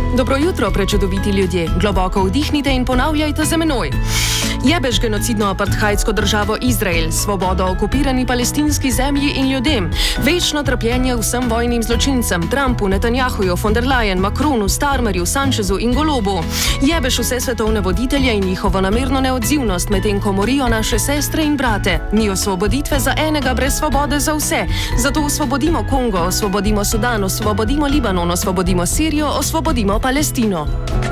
Dobro jutro, prečudoviti ljudje. Globoko vdihnite in ponavljajte za menoj. Jebeš genocidno apartheidsko državo Izrael, svobodo okupirani palestinski zemlji in ljudem, večno trpljenje vsem vojnim zločincem, Trumpu, Netanjahuju, von der Leyen, Macronu, Starmerju, Sanchezu in Golobu. Jebeš vse svetovne voditelje in njihovo namerno neodzivnost, medtem ko morijo naše sestre in brate. Ni osvoboditve za enega brez svobode za vse. Zato osvobodimo Kongo, osvobodimo Sudan, osvobodimo Libanon, osvobodimo Sirijo, osvobodimo Palestino.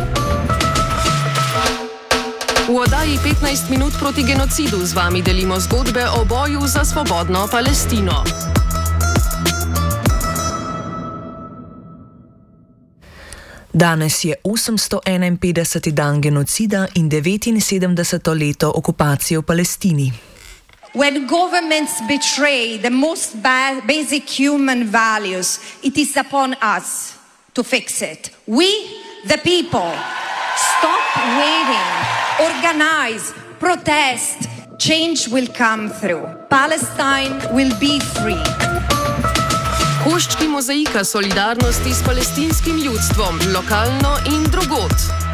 V oddaji 15 minut proti genocidu z vami delimo zgodbe o boju za svobodno Palestino. Danes je 851. dan genocida in 79. leto okupacije v Palestini. When governments betray the most basic human values, it is upon us to fix it. We, the people, stop waiting, organize, protest. Change will come through. Palestine will be free. Koščki mozaika solidarnosti s palestinskim ljudstvom, lokalno in drugod.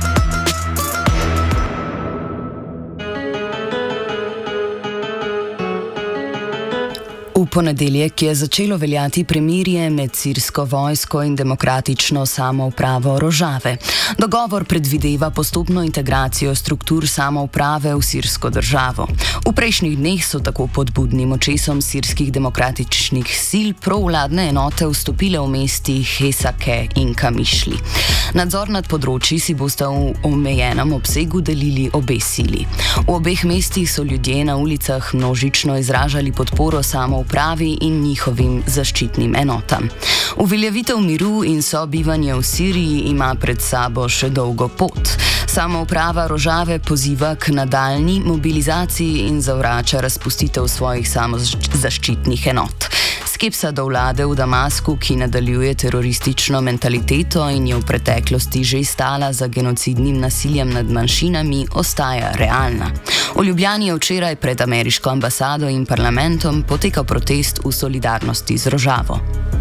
V ponedeljek je začelo veljati premirje med sirsko vojsko in demokratično samoupravo Rožave. Dogovor predvideva postopno integracijo struktur samouprave v sirsko državo. V prejšnjih dneh so tako pod budnim očesom sirskih demokratičnih sil provladne enote vstopile v mesti Hesake in Kamišli. Nadzor nad področji si bosta v omejenem obsegu delili obe sili. V obeh mestih so ljudje na ulicah množično izražali podporo samoupravi in njihovim zaščitnim enotam. Uveljavitev miru in sobivanje v Siriji ima pred sabo še dolgo pot. Samouprava Rožave poziva k nadaljnji mobilizaciji in zavrača razpustitev svojih samozaščitnih enot. Skepsa do vlade v Damasku, ki nadaljuje teroristično mentaliteto in je v preteklosti že stala za genocidnim nasiljem nad manjšinami, ostaja realna. V Ljubljani je včeraj pred ameriško ambasado in parlamentom potekal protest v solidarnosti z Rožavo.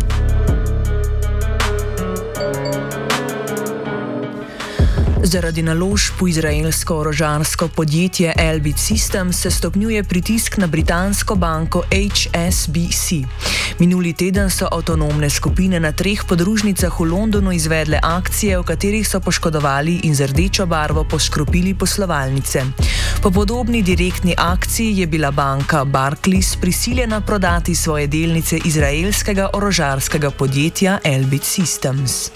Zaradi naložb v izraelsko orožarsko podjetje Elbit Systems se stopnjuje pritisk na britansko banko HSBC. Minuli teden so avtonomne skupine na 3 podružnicah v Londonu izvedle akcije, v katerih so poškodovali in z rdečo barvo poškropili poslovalnice. Po podobni direktni akciji je bila banka Barclays prisiljena prodati svoje delnice izraelskega orožarskega podjetja Elbit Systems.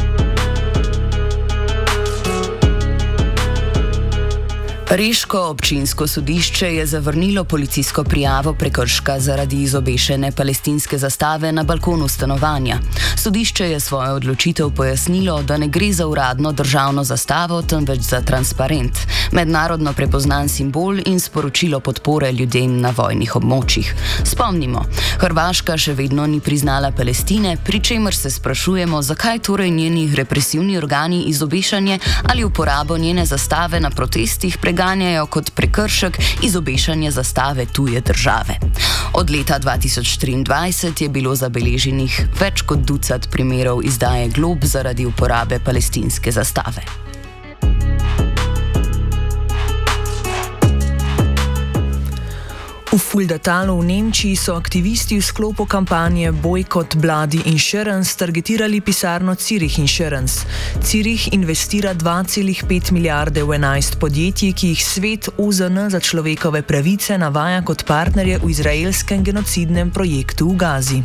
Reško občinsko sodišče je zavrnilo policijsko prijavo prekrška zaradi izobešene palestinske zastave na balkonu stanovanja. Sodišče je svojo odločitev pojasnilo, da ne gre za uradno državno zastavo, temveč za transparent, mednarodno prepoznan simbol in sporočilo podpore ljudem na vojnih območjih. Spomnimo, Hrvaška še vedno ni priznala Palestine, pri čemer se sprašujemo, zakaj torej njeni represivni organi izobešanje ali uporabo njene zastave na protestih preganjajo kot prekršek izobešanje zastave tuje države. Od leta 2023 je bilo zabeleženih več kot ducat primerov izdaje glob zaradi uporabe palestinske zastave. V Fuldatalu v Nemčiji so aktivisti v sklopu kampanje Boycott Bloody Insurance targetirali pisarno Zurich Insurance. Zurich investira 2,5 milijarde v 11 podjetij, ki jih svet OZN za človekove pravice navaja kot partnerje v izraelskem genocidnem projektu v Gazi.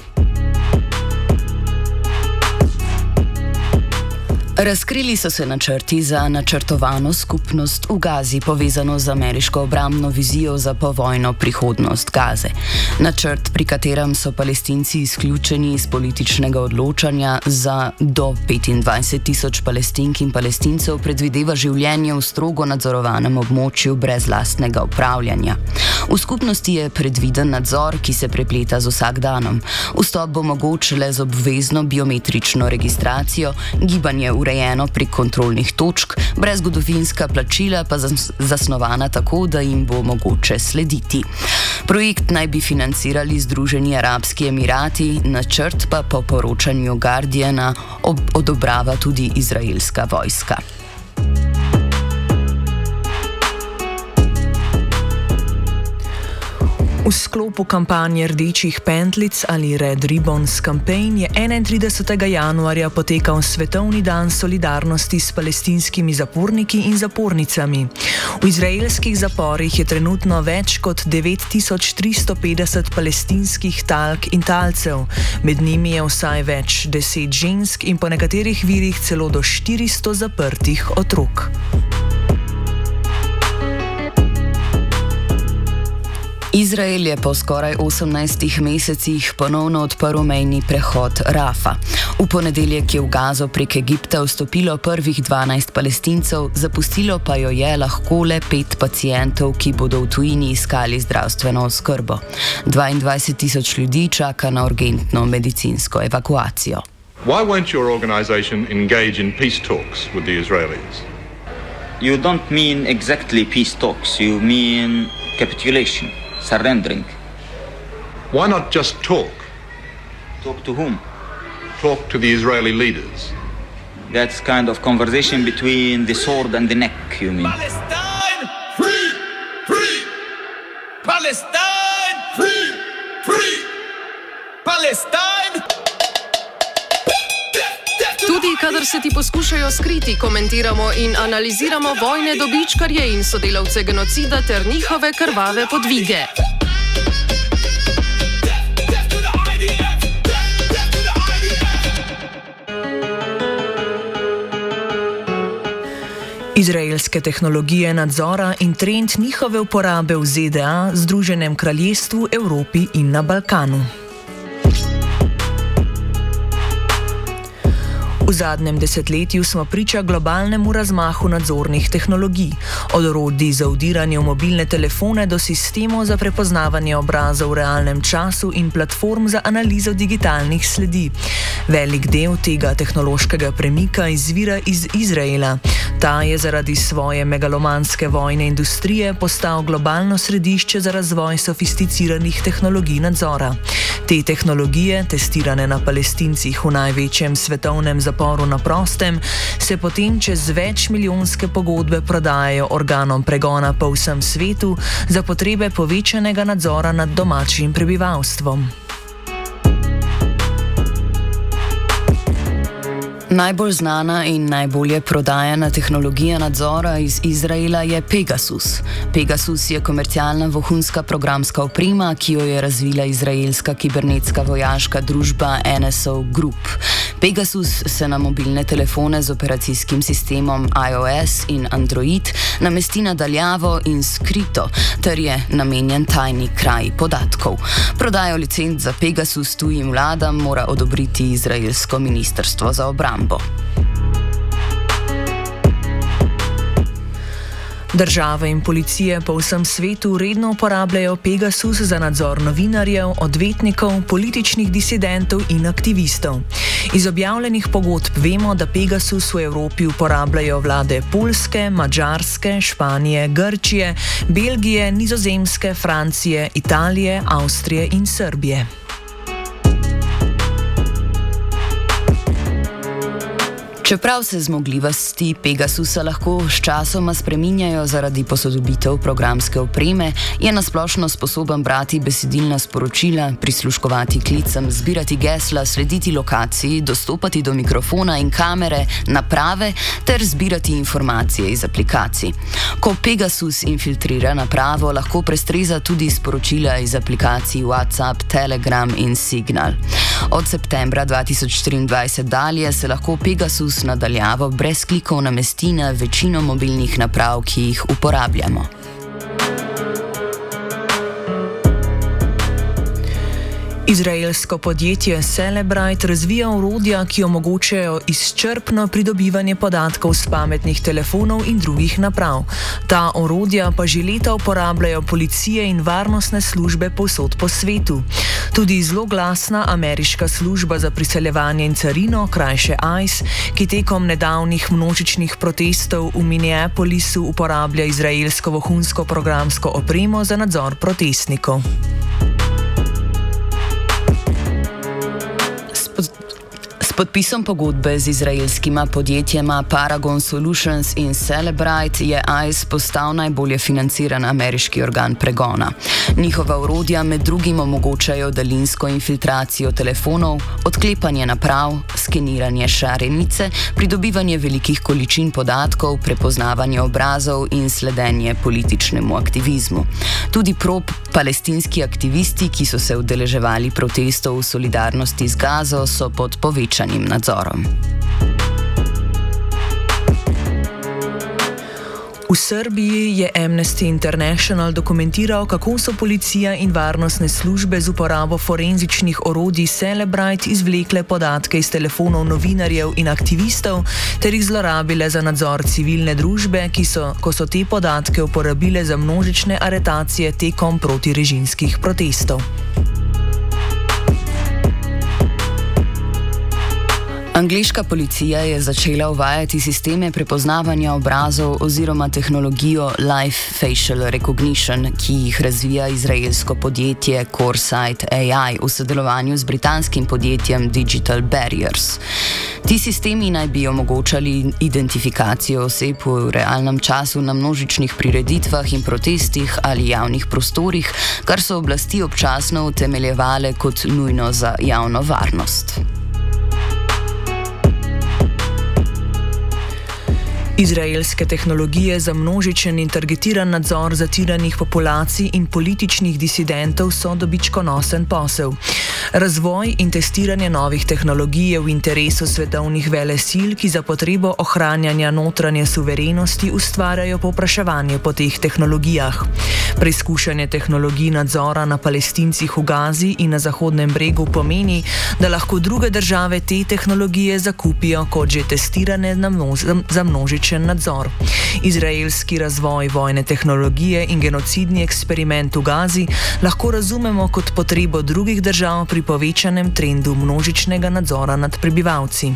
Razkrili so se načrti za načrtovano skupnost v Gazi, povezano z ameriško obrambno vizijo za povojno prihodnost Gaze. Načrt, pri katerem so Palestinci izključeni iz političnega odločanja za do 25,000 Palestink in Palestincev, predvideva življenje v strogo nadzorovanem območju brez lastnega upravljanja. V skupnosti je predviden nadzor, ki se prepleta z vsakdanom. Vstop bo mogoč le z obvezno biometrično registracijo, gibanje v urejeno prek kontrolnih točk, brezgodovinska plačila pa zasnovana tako, da jim bo mogoče slediti. Projekt naj bi financirali Združeni arabski emirati, načrt pa po poročanju Guardiana odobrava tudi izraelska vojska. V sklopu kampanje Rdečih pentlic ali Red Ribbons Campaign je 31. januarja potekal Svetovni dan solidarnosti s palestinskimi zaporniki in zapornicami. V izraelskih zaporih je trenutno več kot 9350 palestinskih talk in talcev. Med njimi je vsaj več 10 žensk in po nekaterih virih celo do 400 zaprtih otrok. Izrael je po skoraj 18 mesecih ponovno odprl mejni prehod Rafa. V ponedeljek je v Gazo prek Egipta vstopilo prvih 12 Palestincev, zapustilo pa jo je lahko le 5 pacientov, ki bodo v tujini iskali zdravstveno oskrbo. 22,000 ljudi čaka na urgentno medicinsko evakuacijo. Why won't your organization engage in peace talks with the Israelis? You don't mean exactly peace talks, you mean capitulation. Surrendering. Why not just talk? Talk to whom? Talk to the Israeli leaders. That's kind of conversation between the sword and the neck, you mean? Palestine! Free! Free! Palestine! Free! Free! Palestine! Tudi kadar se ti poskušajo skriti, komentiramo in analiziramo vojne dobičkarje in sodelavce genocida ter njihove krvave podvige. Izraelske tehnologije nadzora in trend njihove uporabe v ZDA, Združenem kraljestvu, Evropi in na Balkanu. V zadnjem desetletju smo priča globalnemu razmahu nadzornih tehnologij, od orodij za vdiranje v mobilne telefone do sistemov za prepoznavanje obrazov v realnem času in platform za analizo digitalnih sledi. Velik del tega tehnološkega premika izvira iz Izraela. Ta je zaradi svoje megalomanske vojne industrije postal globalno središče za razvoj sofisticiranih tehnologij nadzora. Te tehnologije, testirane na Palestincih v največjem svetovnem zaporu na prostem, se potem čez večmilijonske pogodbe prodajajo organom pregona po vsem svetu za potrebe povečanega nadzora nad domačim prebivalstvom. Najbolj znana in najbolje prodajana tehnologija nadzora iz Izraela je Pegasus. Pegasus je komercialna vohunska programska oprema, ki jo je razvila izraelska kibernetska vojaška družba NSO Group. Pegasus se na mobilne telefone z operacijskim sistemom iOS in Android namesti nadaljavo in skrito, ter je namenjen tajni kraji podatkov. Prodajo licenc za Pegasus tujim vladam mora odobriti izraelsko ministrstvo za obrambo. Države in policije po vsem svetu redno uporabljajo Pegasus za nadzor novinarjev, odvetnikov, političnih disidentov in aktivistov. Iz objavljenih pogodb vemo, da Pegasus v Evropi uporabljajo vlade Poljske, Madžarske, Španije, Grčije, Belgije, Nizozemske, Francije, Italije, Avstrije in Srbije. Čeprav se zmogljivosti Pegasusa lahko sčasoma spreminjajo zaradi posodobitev programske opreme, je nasplošno sposoben brati besedilna sporočila, prisluškovati klicem, zbirati gesla, slediti lokaciji, dostopati do mikrofona in kamere, naprave ter zbirati informacije iz aplikacij. Ko Pegasus infiltrira napravo, lahko prestreza tudi sporočila iz aplikacij WhatsApp, Telegram in Signal. Od septembra 2023 dalje se lahko Pegasus nadaljavo brez klikov namesti na večino mobilnih naprav, ki jih uporabljamo. Izraelsko podjetje Cellebrite razvija orodja, ki omogočajo izčrpno pridobivanje podatkov s pametnih telefonov in drugih naprav. Ta orodja pa že leta uporabljajo policije in varnostne službe povsod po svetu. Tudi zloglasna ameriška služba za priseljevanje in carino, krajše ICE, ki tekom nedavnih množičnih protestov v Minneapolisu uporablja izraelsko vohunsko programsko opremo za nadzor protestnikov. S podpisom pogodbe z izraelskima podjetjema Paragon Solutions in Cellebrite je ICE postal najbolje financiran ameriški organ pregona. Njihova orodja med drugim omogočajo daljinsko infiltracijo telefonov, odklepanje naprav, skeniranje šarenice, pridobivanje velikih količin podatkov, prepoznavanje obrazov in sledenje političnemu aktivizmu. Tudi pro-palestinski aktivisti, ki so se udeleževali protestov v solidarnosti z Gazo, so pod povečanjem nadzorom. V Srbiji je Amnesty International dokumentiral, kako so policija in varnostne službe z uporabo forenzičnih orodij Cellebrite izvlekle podatke iz telefonov novinarjev in aktivistov ter jih zlorabile za nadzor civilne družbe, ko so te podatke uporabile za množične aretacije tekom protirežimskih protestov. Angleška policija je začela uvajati sisteme prepoznavanja obrazov oziroma tehnologijo Live Facial Recognition, ki jih razvija izraelsko podjetje CoreSight AI v sodelovanju z britanskim podjetjem Digital Barriers. Ti sistemi naj bi omogočali identifikacijo oseb v realnem času na množičnih prireditvah in protestih ali javnih prostorih, kar so oblasti občasno utemeljevale kot nujno za javno varnost. Izraelske tehnologije za množičen in targetiran nadzor zatiranih populacij in političnih disidentov so dobičkonosen posel. Razvoj in testiranje novih tehnologij je v interesu svetovnih velesil, ki za potrebo ohranjanja notranje suverenosti ustvarjajo povpraševanje po teh tehnologijah. Preizkušanje tehnologij nadzora na Palestincih v Gazi in na Zahodnem bregu pomeni, da lahko druge države te tehnologije zakupijo kot že testirane za množičen nadzor. Izraelski razvoj vojne tehnologije in genocidni eksperiment v Gazi lahko razumemo kot potrebo drugih držav pri povečanem trendu množičnega nadzora nad prebivalci.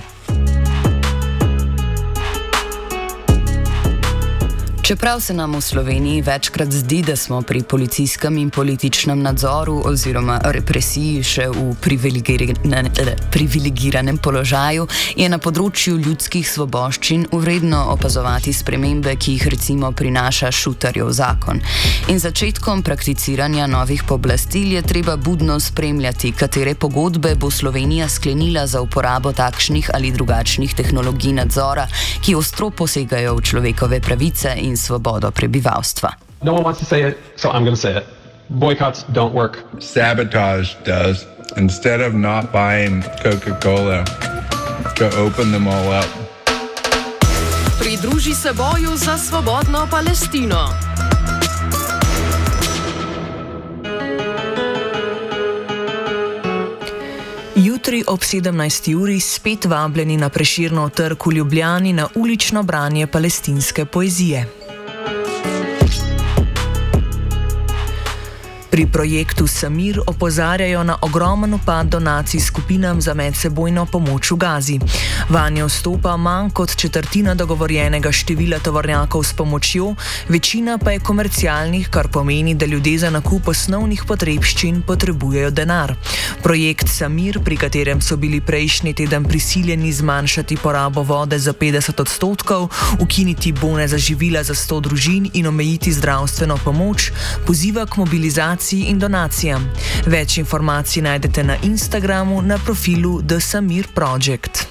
Čeprav se nam v Sloveniji večkrat zdi, da smo pri policijskem in političnem nadzoru oziroma represiji še v privilegiranem položaju, je na področju ljudskih svoboščin vredno opazovati spremembe, ki jih recimo prinaša Šutarjev zakon. In začetkom prakticiranja novih pooblastil je treba budno spremljati, katere pogodbe bo Slovenija sklenila za uporabo takšnih ali drugačnih tehnologij nadzora, ki ostro posegajo v človekove pravice in svobodo prebivalstva. No one wants to say it, so I'm going to say it. Boycotts don't work. Sabotage does. Instead of not buying Coca-Cola, to open them all up. Pridruži se boju za svobodno Palestino. Jutri ob 17. uri spet vabljeni na Prešernov trg v Ljubljani na ulično branje palestinske poezije. Pri projektu Samir opozarjajo na ogromen upad donacij skupinam za medsebojno pomoč v Gazi. Vanjo vstopa manj kot četrtina dogovorjenega števila tovornjakov s pomočjo, večina pa je komercialnih, kar pomeni, da ljudje za nakup osnovnih potrebščin potrebujejo denar. Projekt Samir, pri katerem so bili prejšnji teden prisiljeni zmanjšati porabo vode za 50%, ukiniti bone za živila za 100 družin in omejiti zdravstveno pomoč, poziva k mobilizaciji in donacijam. Več informacij najdete na Instagramu na profilu The Samir Project.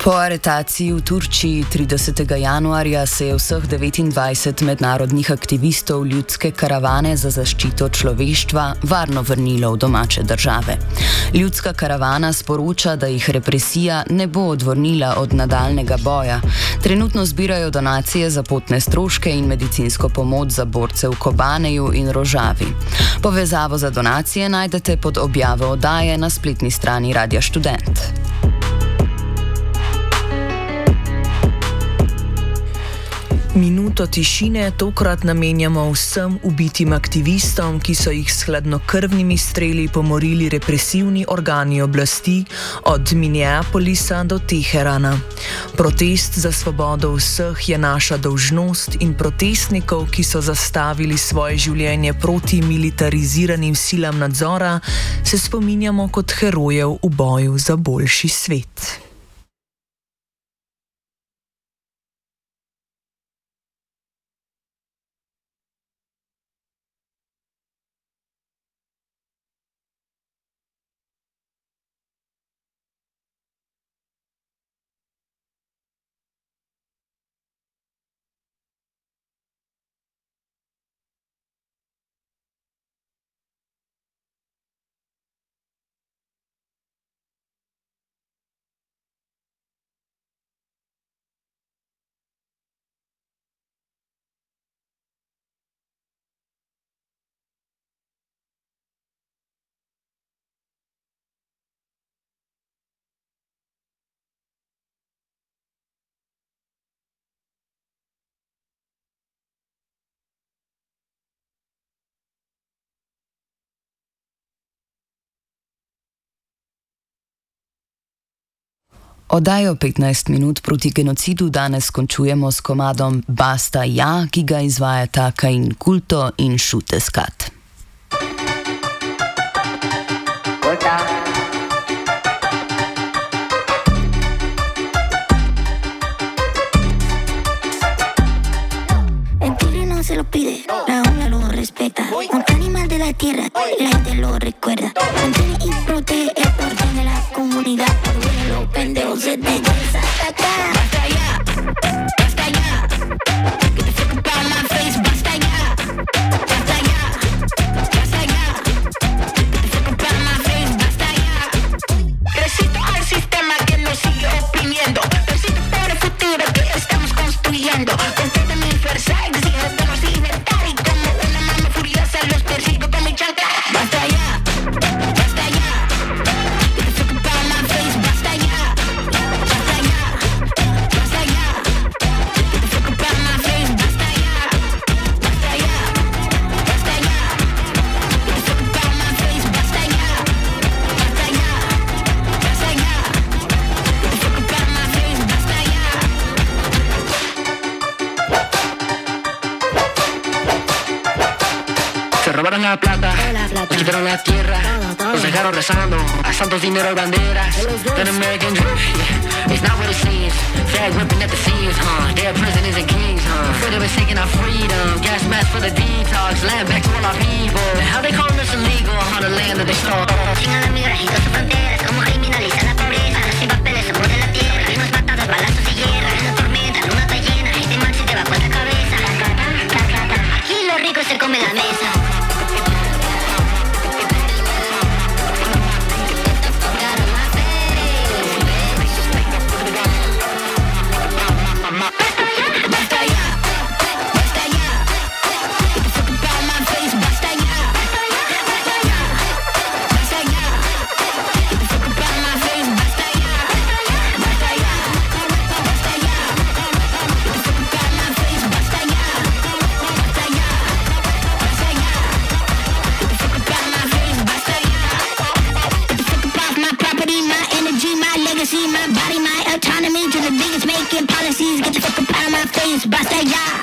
Po aretaciji v Turčiji 30. januarja se je vseh 29 mednarodnih aktivistov ljudske karavane za zaščito človeštva varno vrnilo v domače države. Ljudska karavana sporoča, da jih represija ne bo odvrnila od nadaljnega boja. Trenutno zbirajo donacije za potne stroške in medicinsko pomoč za borce v Kobaneju in Rožavi. Povezavo za donacije najdete pod objavo oddaje na spletni strani Radia Študent. Minuto tišine tokrat namenjamo vsem ubitim aktivistom, ki so jih s hladnokrvnimi streli pomorili represivni organi oblasti od Minneapolisa do Teherana. Protest za svobodo vseh je naša dolžnost in protestnikov, ki so zastavili svoje življenje proti militariziranim silam nadzora, se spominjamo kot herojev v boju za boljši svet. Oddajo 15 minut proti genocidu danes končujemo s komadom Basta ja, ki ga izvajata Cain Culto in Šute Skat. El tigre no se lo pide, la jungla lo respeta. Un animal de la tierra, la gente lo recuerda. Mantiene y protege el orden de la comunidad. Los pendejos se dejan atacar. Basta ya, basta ya. Get the fuck up out my face, basta ya. Basta ya, basta ya. Get the fuck up out my face, basta ya. Resisto al sistema que nos sigue oprimiendo. Resisto por el futuro que estamos construyendo. Con toda mi fuerza exijo de los libertad y como una mano furiosa los persigo con mi chancla. Basta ya. Robaron la plata, nos quitaron la tierra, nos dejaron rezando a santos, dinero y banderas. An American dream, yeah, it's not what it seems. Flag whipping at the seams, they're presidents and kings, Afraid of us taking our freedom, gas masks for the detox, land back to all our people. How they calling us illegal on the land that they stole? Chingan a migrajitos sus fronteras, como criminalizan la pobreza. Sin papeles somos de la tierra, vimos matados, balazos y guerra. En la tormenta, luna está llena, este man se te va por la cabeza. Aquí los ricos se comen la mesa. My body, my autonomy, to the biggest making policies. Get the fuck up out of my face, basta ya.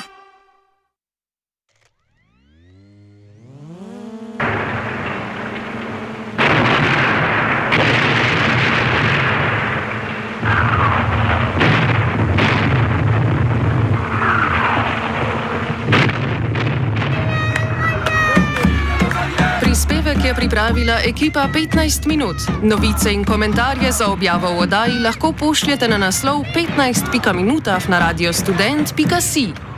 Prispevek je je pripravila ekipa 15 minut. Novice in komentarje za objavo v oddaji lahko pošljete na naslov 15.minutah na radiostudent.si.